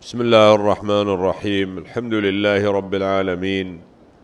بسم الله الرحمن الرحيم. الحمد لله رب العالمين،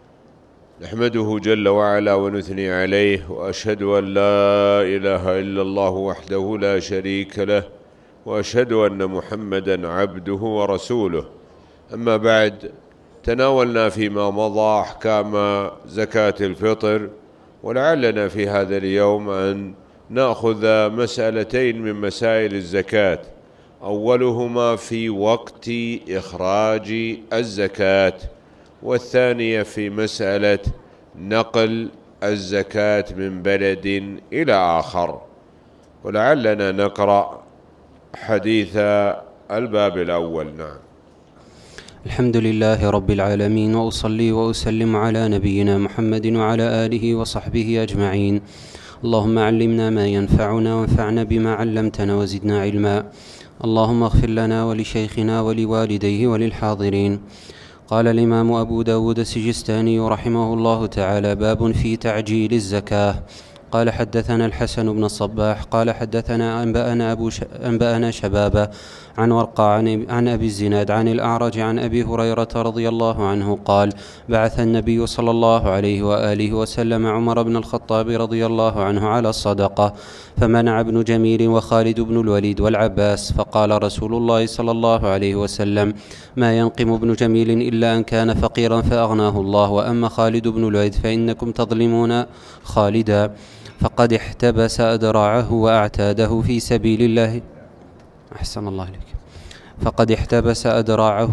نحمده جل وعلا ونثني عليه، وأشهد أن لا إله إلا الله وحده لا شريك له، وأشهد أن محمدا عبده ورسوله. أما بعد، تناولنا فيما مضى أحكام زكاة الفطر، ولعلنا في هذا اليوم أن نأخذ مسألتين من مسائل الزكاة، أولهما في وقت إخراج الزكاة، والثانية في مسألة نقل الزكاة من بلد إلى آخر. ولعلنا نقرأ حديث الباب الأول. نعم. الحمد لله رب العالمين، وأصلي وأسلم على نبينا محمد وعلى آله وصحبه أجمعين. اللهم علمنا ما ينفعنا وانفعنا بما علمتنا وزدنا علما. اللهم اغفر لنا ولشيخنا ولوالديه وللحاضرين. قال الإمام أبو داود السجستاني رحمه الله تعالى: باب في تعجيل الزكاة. قال: حدثنا الحسن بن الصباح قال: حدثنا أنبأنا شبابة عن ورقة عن أبي الزناد عن الأعرج عن أبي هريرة رضي الله عنه قال: بعث النبي صلى الله عليه وآله وسلم عمر بن الخطاب رضي الله عنه على الصدقة، فمنع ابن جميل وخالد بن الوليد والعباس، فقال رسول الله صلى الله عليه وسلم: ما ينقم ابن جميل إلا أن كان فقيرا فأغناه الله، وأما خالد بن الوليد فإنكم تظلمون خالدا، فقد احتبس أدراعه وأعتاده في سبيل الله. أحسن الله عليك. فقد احتبس أدراعه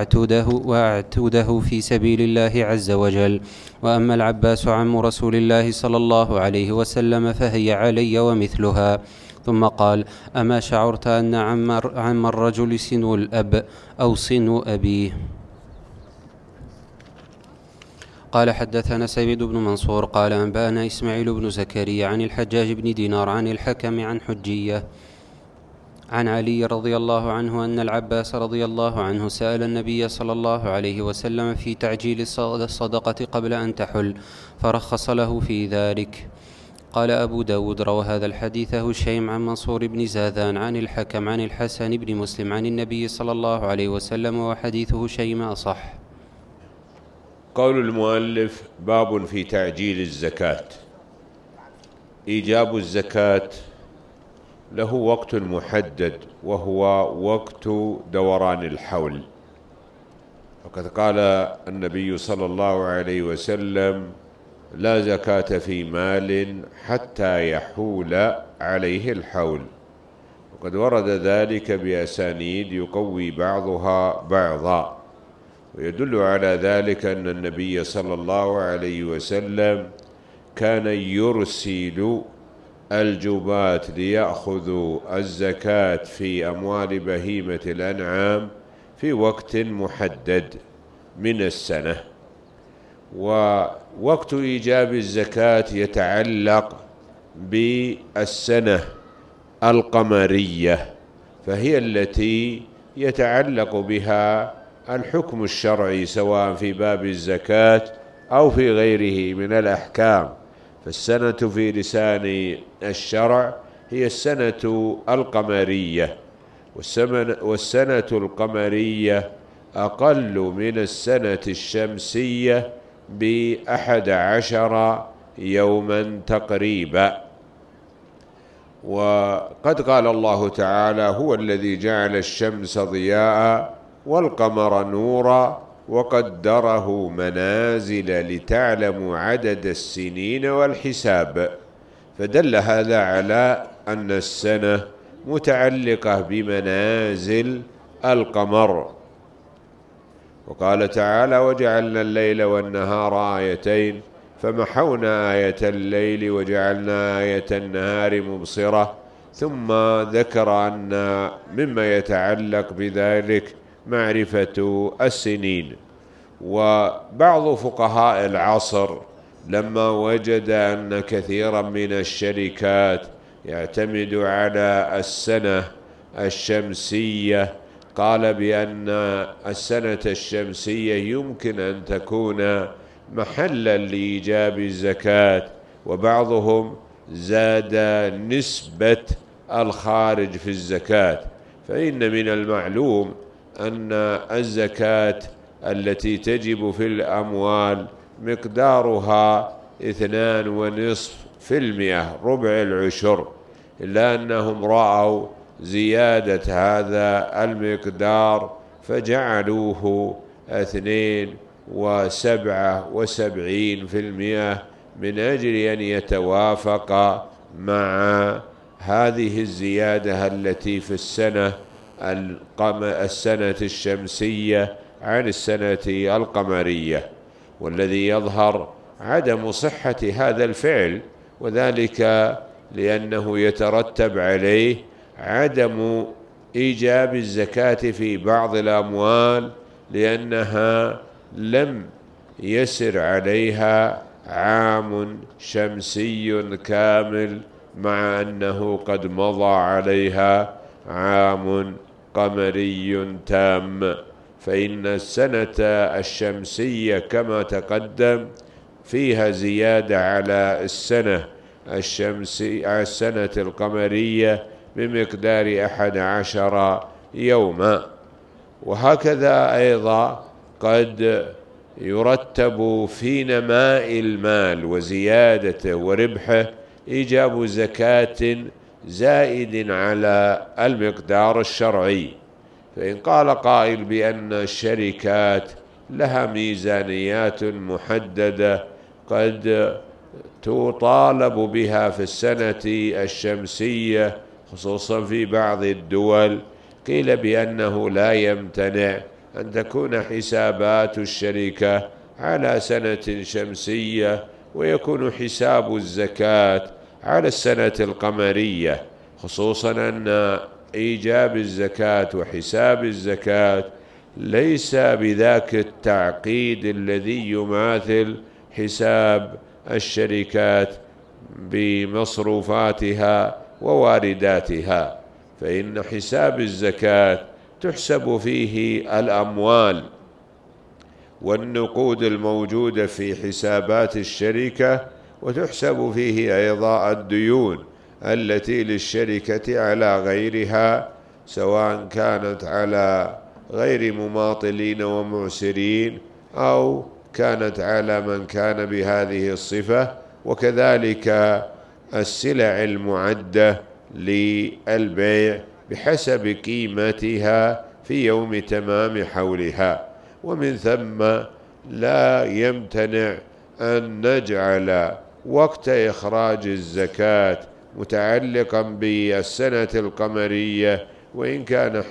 وأعتوده في سبيل الله عز وجل. وأما العباس عم رسول الله صلى الله عليه وسلم فهي علي ومثلها. ثم قال: أما شعرت أن عم الرجل سن الأب أو سن أبيه؟ قال: حدثنا سيد بن منصور قال: أنبأنا إسماعيل بن زكريا عن الحجاج بن دينار عن الحكم عن حجية عن علي رضي الله عنه أن العباس رضي الله عنه سأل النبي صلى الله عليه وسلم في تعجيل الصدقة قبل أن تحل، فرخص له في ذلك. قال أبو داود: روى هذا الحديث هشيم عن منصور بن زاذان عن الحكم عن الحسن بن مسلم عن النبي صلى الله عليه وسلم، وحديث هشيم أصح. قول المؤلف: باب في تعجيل الزكاة. إيجاب الزكاة له وقت محدد، وهو وقت دوران الحول. وقد قال النبي صلى الله عليه وسلم: لا زكاة في مال حتى يحول عليه الحول. وقد ورد ذلك بأسانيد يقوي بعضها بعضا، ويدل على ذلك أن النبي صلى الله عليه وسلم كان يرسل الجباة ليأخذوا الزكاة في أموال بهيمة الأنعام في وقت محدد من السنة. ووقت إيجاب الزكاة يتعلق بالسنة القمرية، فهي التي يتعلق بها الحكم الشرعي، سواء في باب الزكاة أو في غيره من الأحكام. فالسنة في لسان الشرع هي السنة القمرية، والسنة القمرية أقل من السنة الشمسية ب11 يوما تقريبا. وقد قال الله تعالى: هو الذي جعل الشمس ضياء والقمر نورا وقدره منازل لتعلموا عدد السنين والحساب. فدل هذا على أن السنة متعلقة بمنازل القمر. وقال تعالى: وجعلنا الليل والنهار آيتين فمحونا آية الليل وجعلنا آية النهار مبصرة. ثم ذكر أن مما يتعلق بذلك معرفة السنين. وبعض فقهاء العصر لما وجد أن كثيرا من الشركات يعتمد على السنة الشمسية قال بأن السنة الشمسية يمكن أن تكون محلا لإيجاب الزكاة، وبعضهم زاد نسبة الخارج في الزكاة. فإن من المعلوم أن الزكاة التي تجب في الأموال مقدارها 2.5%، ربع العشر، إلا أنهم رأوا زيادة هذا المقدار فجعلوه 2.77% من أجل أن يتوافق مع هذه الزيادة التي في السنة الشمسية عن السنة القمرية. والذي يظهر عدم صحة هذا الفعل، وذلك لأنه يترتب عليه عدم إيجاب الزكاة في بعض الأموال، لأنها لم يسر عليها عام شمسي كامل، مع أنه قد مضى عليها عام قمري تام. فإن السنة الشمسية كما تقدم فيها زيادة على السنة القمرية بمقدار 11 يوما. وهكذا أيضا قد يرتب في نماء المال وزيادته وربحه إيجاب زكاة زائد على المقدار الشرعي. فإن قال قائل بأن الشركات لها ميزانيات محددة قد تطالب بها في السنة الشمسية، خصوصا في بعض الدول، قيل بأنه لا يمتنع أن تكون حسابات الشركة على سنة شمسية ويكون حساب الزكاة على السنة القمرية، خصوصا أن إيجاب الزكاة وحساب الزكاة ليس بذاك التعقيد الذي يماثل حساب الشركات بمصروفاتها ووارداتها. فإن حساب الزكاة تحسب فيه الأموال والنقود الموجودة في حسابات الشركة، وتحسب فيه أيضا الديون التي للشركة على غيرها، سواء كانت على غير مماطلين ومعسرين أو كانت على من كان بهذه الصفة، وكذلك السلع المعدة للبيع بحسب قيمتها في يوم تمام حولها. ومن ثم لا يمتنع أن نجعل وقت إخراج الزكاة متعلقا بالسنة القمرية، وإن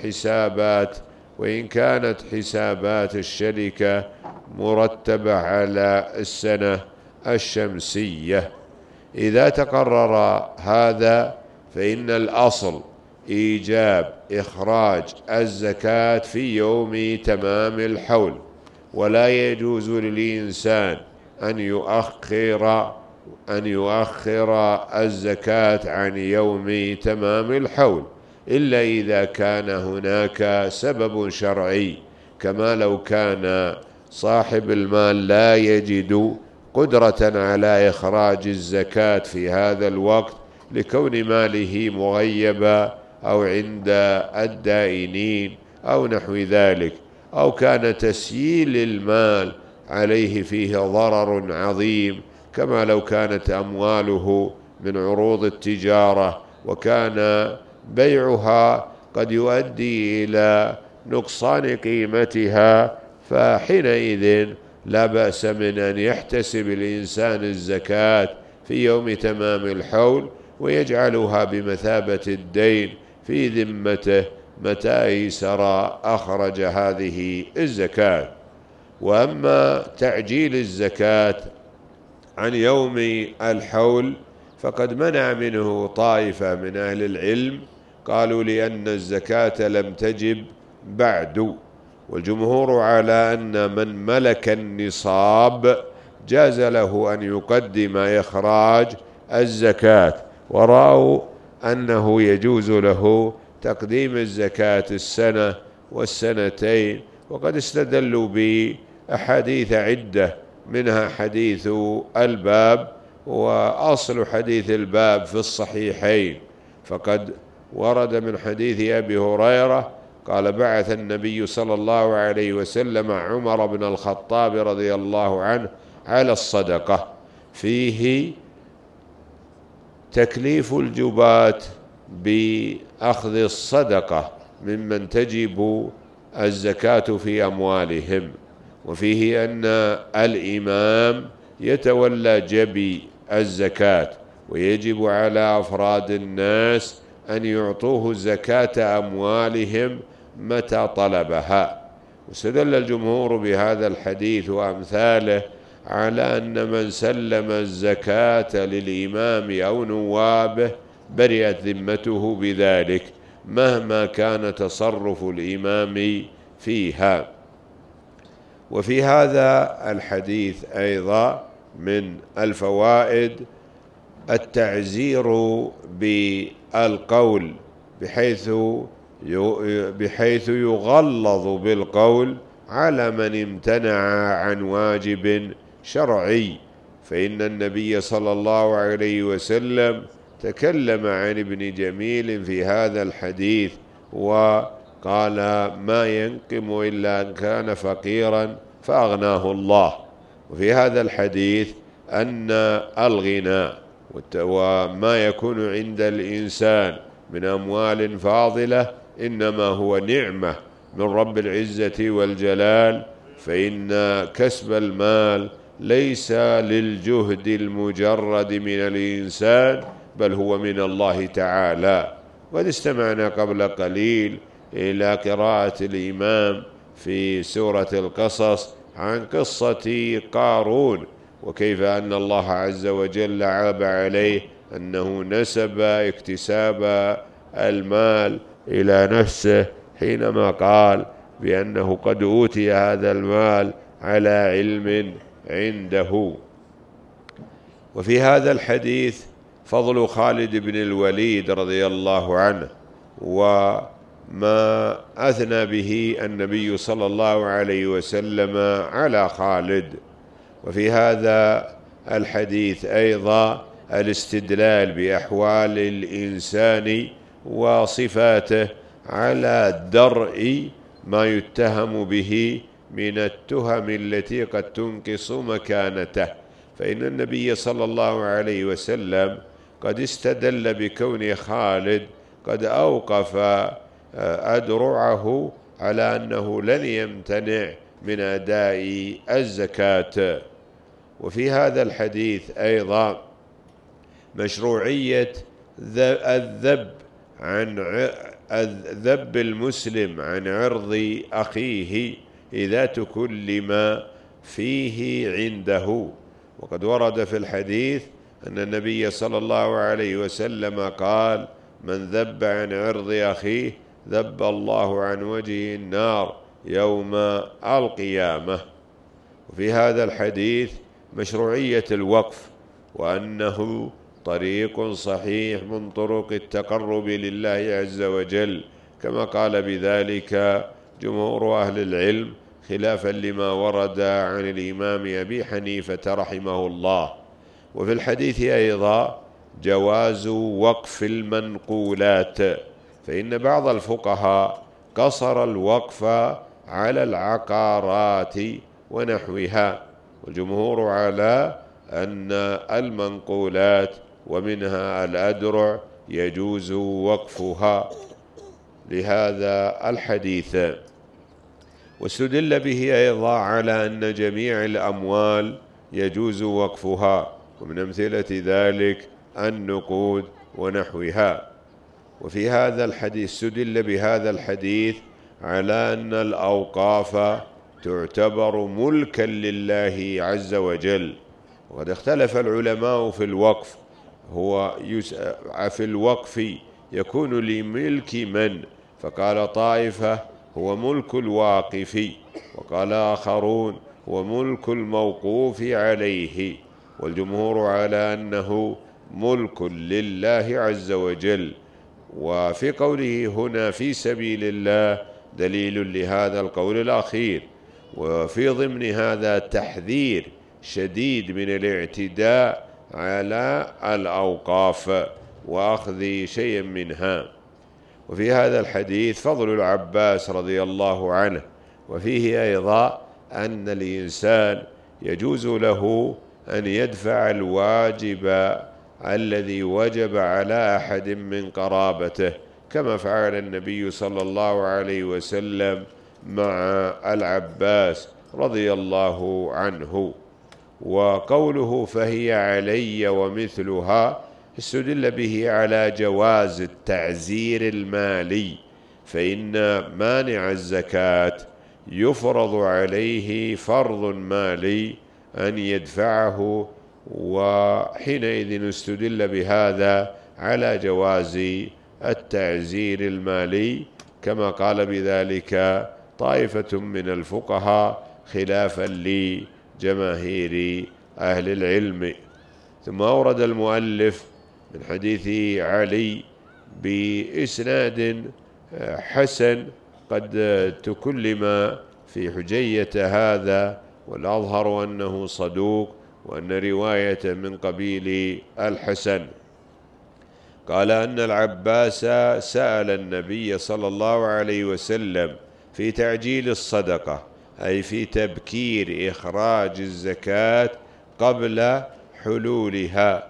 كانت حسابات الشركة مرتبة على السنة الشمسية. إذا تقرر هذا فإن الأصل إيجاب إخراج الزكاة في يوم تمام الحول، ولا يجوز للإنسان أن يؤخر الزكاة عن يوم تمام الحول، إلا إذا كان هناك سبب شرعي، كما لو كان صاحب المال لا يجد قدرة على إخراج الزكاة في هذا الوقت لكون ماله مغيبا أو عند الدائنين أو نحو ذلك، أو كان تسييل المال عليه فيه ضرر عظيم، كما لو كانت أمواله من عروض التجارة وكان بيعها قد يؤدي إلى نقصان قيمتها، فحينئذ لا بأس من أن يحتسب الإنسان الزكاة في يوم تمام الحول ويجعلها بمثابة الدين في ذمته متى يسر أخرج هذه الزكاة. وأما تعجيل الزكاة عن يوم الحول فقد منع منه طائفة من أهل العلم، قالوا لأن الزكاة لم تجب بعد، والجمهور على أن من ملك النصاب جاز له أن يقدم إخراج الزكاة، ورأوا أنه يجوز له تقديم الزكاة السنة والسنتين، وقد استدلوا بأحاديث عدة، منها حديث الباب، وأصل حديث الباب في الصحيحين، فقد ورد من حديث أبي هريرة قال: بعث النبي صلى الله عليه وسلم عمر بن الخطاب رضي الله عنه على الصدقة، فيه تكليف الجباة بأخذ الصدقة ممن تجب الزكاة في أموالهم، وفيه أن الإمام يتولى جبي الزكاة، ويجب على أفراد الناس أن يعطوه زكاة أموالهم متى طلبها. واستدل الجمهور بهذا الحديث وأمثاله على أن من سلم الزكاة للإمام أو نوابه برئت ذمته بذلك مهما كان تصرف الإمام فيها. وفي هذا الحديث أيضا من الفوائد التعزير بالقول، بحيث يغلظ بالقول على من امتنع عن واجب شرعي، فإن النبي صلى الله عليه وسلم تكلم عن ابن جميل في هذا الحديث وقال: ما ينقم إلا أن كان فقيرا فأغناه الله. وفي هذا الحديث أن الغنى وما يكون عند الإنسان من أموال فاضلة إنما هو نعمة من رب العزة والجلال، فإن كسب المال ليس للجهد المجرد من الإنسان بل هو من الله تعالى. وقد استمعنا قبل قليل إلى قراءة الإمام في سورة القصص عن قصة قارون، وكيف أن الله عز وجل عاب عليه أنه نسب اكتساب المال إلى نفسه حينما قال بأنه قد أوتي هذا المال على علم عنده. وفي هذا الحديث فضل خالد بن الوليد رضي الله عنه وما أثنى به النبي صلى الله عليه وسلم على خالد. وفي هذا الحديث أيضا الاستدلال بأحوال الإنسان وصفاته على درء ما يتهم به من التهم التي قد تنقص مكانته، فإن النبي صلى الله عليه وسلم قد استدل بكون خالد قد أوقف أدرعه على أنه لن يمتنع من أداء الزكاة. وفي هذا الحديث أيضا مشروعية الذب المسلم عن عرض أخيه إذا تكلم فيه عنده. وقد ورد في الحديث أن النبي صلى الله عليه وسلم قال: من ذب عن عرض أخيه ذب الله عن وجهه النار يوم القيامة. وفي هذا الحديث مشروعية الوقف، وأنه طريق صحيح من طرق التقرب لله عز وجل، كما قال بذلك جمهور أهل العلم خلافا لما ورد عن الإمام أبي حنيفة رحمه الله. وفي الحديث أيضا جواز وقف المنقولات، فإن بعض الفقهاء قصر الوقف على العقارات ونحوها، والجمهور على أن المنقولات ومنها الأدرع يجوز وقفها لهذا الحديث. واستدل به أيضا على أن جميع الأموال يجوز وقفها، ومن أمثلة ذلك النقود ونحوها. وفي هذا الحديث استدل بهذا الحديث على أن الأوقاف تعتبر ملكا لله عز وجل. وقد اختلف العلماء في الوقف، في الوقف يكون لملك من؟ فقال طائفة هو ملك الواقف، وقال آخرون هو ملك الموقوف عليه، والجمهور على أنه ملك لله عز وجل. وفي قوله هنا في سبيل الله دليل لهذا القول الأخير. وفي ضمن هذا تحذير شديد من الاعتداء على الأوقاف وأخذ شيء منها. وفي هذا الحديث فضل العباس رضي الله عنه، وفيه أيضا أن الإنسان يجوز له أن يدفع الواجب الذي وجب على أحد من قرابته، كما فعل النبي صلى الله عليه وسلم مع العباس رضي الله عنه. وقوله فهي علي ومثلها استدل به على جواز التعزير المالي، فإن مانع الزكاة يفرض عليه فرض مالي أن يدفعه، وحينئذ استدل بهذا على جواز التعزير المالي، كما قال بذلك طائفة من الفقهاء خلافا لجماهير أهل العلم. ثم أورد المؤلف من حديث علي بإسناد حسن قد تكلم في حجية هذا، والأظهر أنه صدوق وأن رواية من قبيل الحسن. قال أن العباس سأل النبي صلى الله عليه وسلم في تعجيل الصدقة، أي في تبكير إخراج الزكاة قبل حلولها،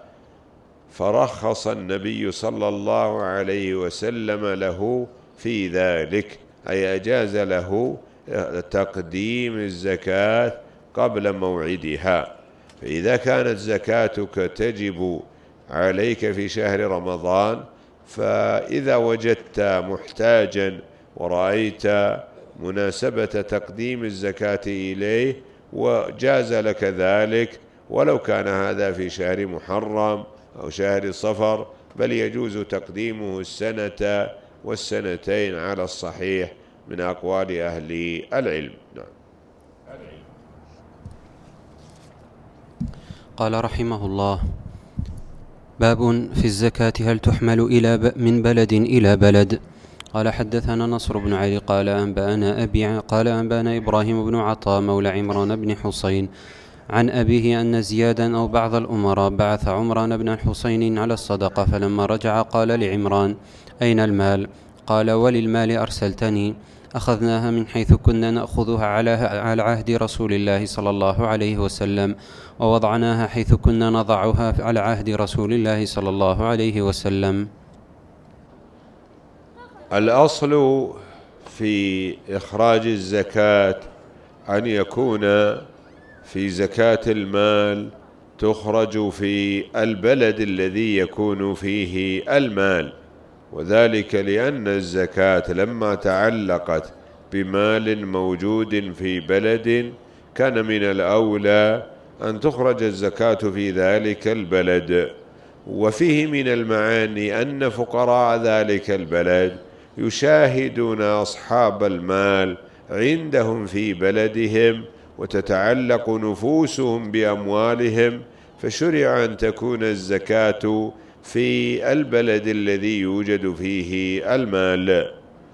فرخص النبي صلى الله عليه وسلم له في ذلك، أي أجاز له تقديم الزكاة قبل موعدها. فإذا كانت زكاتك تجب عليك في شهر رمضان، فإذا وجدت محتاجا ورأيت مناسبة تقديم الزكاة إليه وجاز لك ذلك، ولو كان هذا في شهر محرم أو شهر صفر، بل يجوز تقديمه السنة والسنتين على الصحيح من أقوال أهل العلم. نعم. قال رحمه الله: باب في الزكاة هل تحمل من بلد إلى بلد. قال حدثنا نصر بن علي قال أنبأنا إبراهيم بن عطاء مولى عمران بن حسين عن أبيه أن زيادا أو بعض الأمراء بعث عمران بن الحسين على الصدقة، فلما رجع قال لعمران: أين المال؟ قال: وللمال أرسلتني. أخذناها من حيث كنا نأخذها على عهد رسول الله صلى الله عليه وسلم، ووضعناها حيث كنا نضعها على عهد رسول الله صلى الله عليه وسلم. الأصل في إخراج الزكاة أن يكون في زكاة المال تخرج في البلد الذي يكون فيه المال، وذلك لأن الزكاة لما تعلقت بمال موجود في بلد كان من الأولى أن تخرج الزكاة في ذلك البلد. وفيه من المعاني أن فقراء ذلك البلد يشاهدون أصحاب المال عندهم في بلدهم وتتعلق نفوسهم بأموالهم، فشرع أن تكون الزكاة في البلد الذي يوجد فيه المال.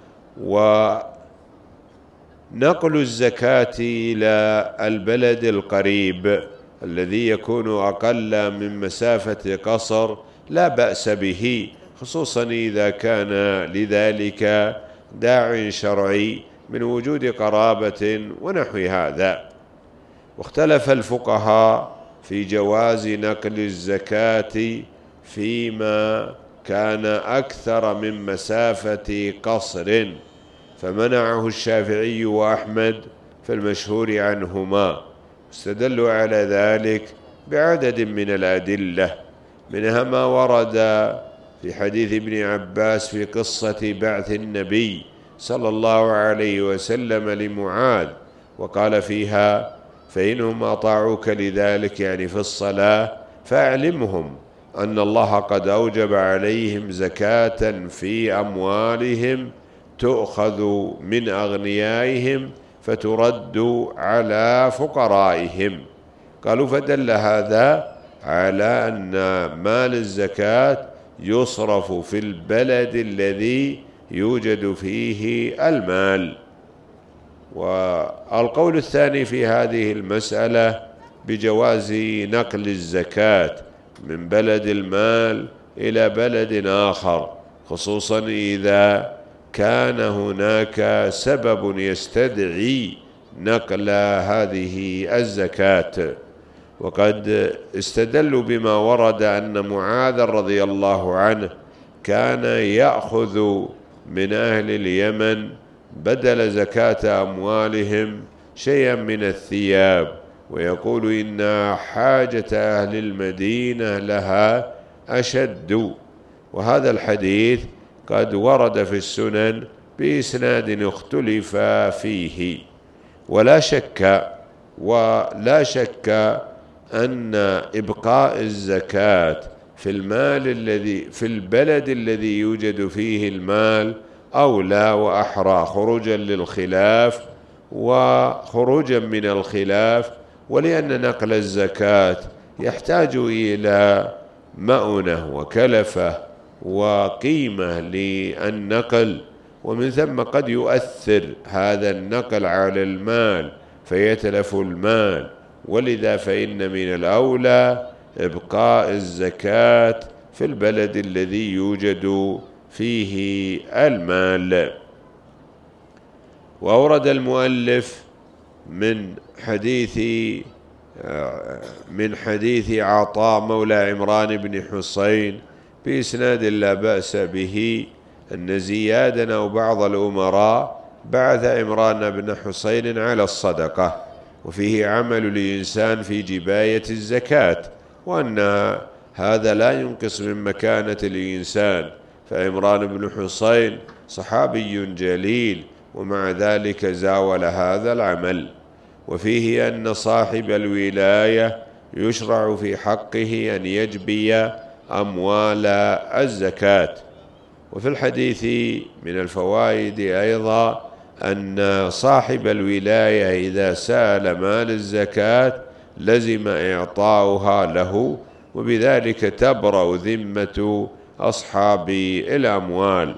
ونقل الزكاة إلى البلد القريب الذي يكون أقل من مسافة قصر لا بأس به، خصوصا إذا كان لذلك داع شرعي من وجود قرابة ونحو هذا. واختلف الفقهاء في جواز نقل الزكاة فيما كان أكثر من مسافة قصر، فمنعه الشافعي وأحمد في المشهور عنهما، استدلوا على ذلك بعدد من الأدلة، منها ما ورد في حديث ابن عباس في قصة بعث النبي صلى الله عليه وسلم لمعاذ، وقال فيها: فإنهم أطاعوك لذلك، يعني في الصلاة، فأعلمهم أن الله قد أوجب عليهم زكاة في أموالهم تؤخذ من أغنيائهم فترد على فقرائهم. قالوا: فدل هذا على أن مال الزكاة يصرف في البلد الذي يوجد فيه المال. والقول الثاني في هذه المسألة بجواز نقل الزكاة من بلد المال إلى بلد آخر، خصوصا إذا كان هناك سبب يستدعي نقل هذه الزكاة. وقد استدلوا بما ورد أن معاذ رضي الله عنه كان يأخذ من أهل اليمن بدل زكاة أموالهم شيئا من الثياب، ويقول إن حاجة أهل المدينة لها أشد. وهذا الحديث قد ورد في السنن بإسناد اختلف فيه. ولا شك أن إبقاء الزكاة في البلد الذي يوجد فيه المال أولى وأحرى، خروجا للخلاف وخروجا من الخلاف، ولأن نقل الزكاة يحتاج إلى مؤنة وكلفة وقيمة للنقل، ومن ثم قد يؤثر هذا النقل على المال فيتلف المال، ولذا فإن من الأولى إبقاء الزكاة في البلد الذي يوجد فيه المال. وأورد المؤلف من حديث عطاء مولى عمران بن حسين بإسناد لا بأس به أن زيادا أو بعض الأمراء بعث عمران بن حسين على الصدقة، وفيه عمل الإنسان في جباية الزكاة، وأن هذا لا ينقص من مكانة الإنسان، فعمران بن حسين صحابي جليل ومع ذلك زاول هذا العمل. وفيه أن صاحب الولاية يشرع في حقه أن يجبي أموال الزكاة. وفي الحديث من الفوائد أيضا أن صاحب الولاية إذا سأل مال الزكاة لزم إعطاؤها له، وبذلك تبرأ ذمة أصحاب الأموال.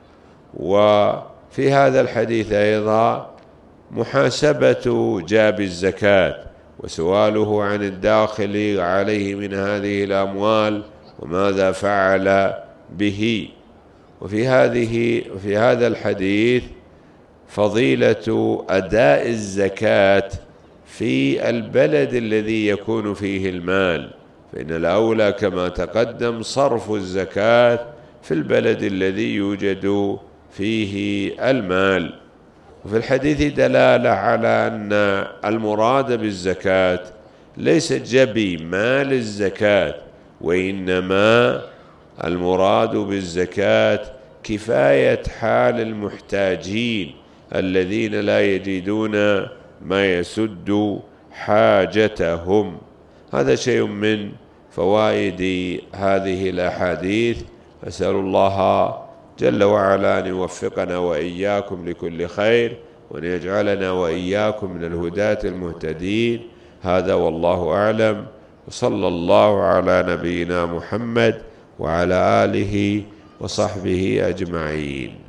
وفي هذا الحديث أيضا محاسبة جاب الزكاة وسؤاله عن الداخل عليه من هذه الأموال وماذا فعل به. وفي هذا الحديث فضيلة أداء الزكاة في البلد الذي يكون فيه المال، فإن الأولى كما تقدم صرف الزكاة في البلد الذي يوجد فيه المال. وفي الحديث دلالة على أن المراد بالزكاة ليس جبي مال الزكاة، وإنما المراد بالزكاة كفاية حال المحتاجين الذين لا يجدون ما يسد حاجتهم. هذا شيء من فوائد هذه الأحاديث. أسأل الله جل وعلا أن يوفقنا وإياكم لكل خير، وأن يجعلنا وإياكم من الهداة المهتدين. هذا والله أعلم، وصلى الله على نبينا محمد وعلى آله وصحبه أجمعين.